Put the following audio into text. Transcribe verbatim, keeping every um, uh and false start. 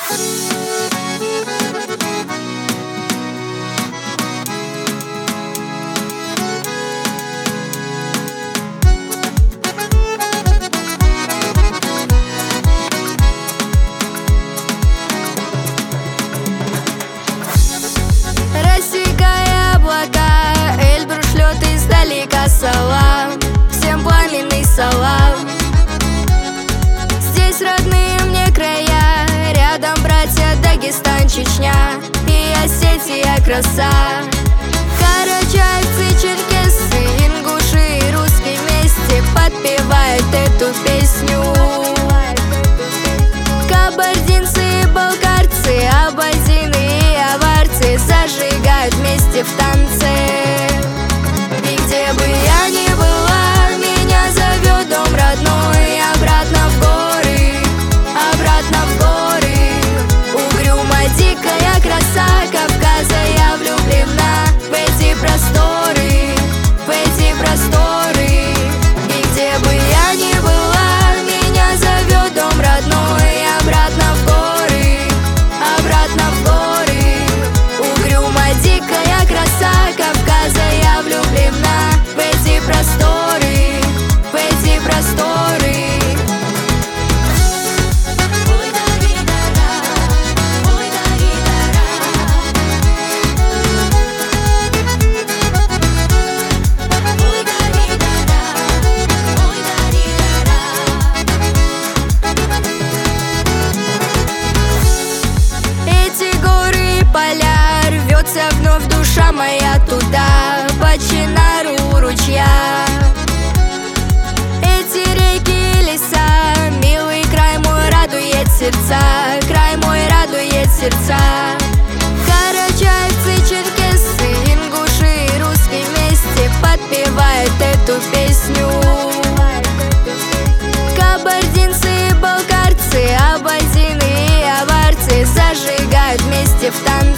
Рассекая облака, Эльбрус шлет издалека салам, всем пламенный салам. Здесь родные мне края, рядом братья Дагестан, Чечня и Осетия краса. Карачаевцы, черкессы, ингуши и русские вместе подпевают эту песню. Кабардинцы, балкарцы, абазины и аварцы зажигают вместе в танце. И где бы я ни была, меня зовет дом родной. Обратно в горы, обратно в горы. Угрюмо дикая краса Кавказа, я влюблена в эти просторы, в эти просторы. И где бы я ни была, меня зовет дом родной. Обратно в горы, обратно в горы. Угрюмо дикая краса Кавказа, я влюблена в эти просторы, в эти просторы. Эти горы и поля, рвется вновь душа моя туда, по Чинару ручья. Эти реки и леса, милый край мой радует сердца, край мой радует сердца. Карачаевцы, черкессы, ингуши и русские вместе подпевают эту песню. Кабардинцы, балкарцы, абазины и аварцы зажигают вместе в танце.